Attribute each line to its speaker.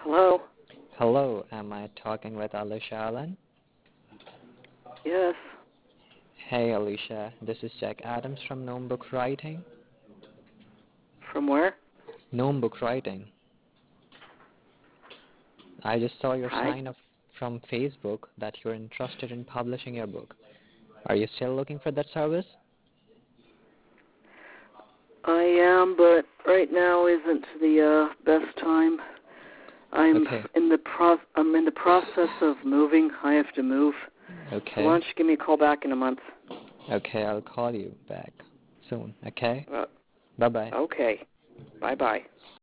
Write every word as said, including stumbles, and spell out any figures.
Speaker 1: Hello?
Speaker 2: Hello, am I talking with Alicia Allen?
Speaker 1: Yes.
Speaker 2: Hey Alicia, this is Jack Adams from Gnome Book Writing.
Speaker 1: From where?
Speaker 2: Gnome Book Writing. I just saw your
Speaker 1: Hi.
Speaker 2: sign up from Facebook that you're interested in publishing your book. Are you still looking for that service?
Speaker 1: I am, but right now isn't the uh, best time. I'm
Speaker 2: Okay.
Speaker 1: in the pro- I'm in the process of moving. I have to move. So why
Speaker 2: Okay.
Speaker 1: don't you give me a call back in a month?
Speaker 2: Okay, I'll call you back soon, okay?
Speaker 1: Uh,
Speaker 2: Bye-bye.
Speaker 1: okay. Bye-bye.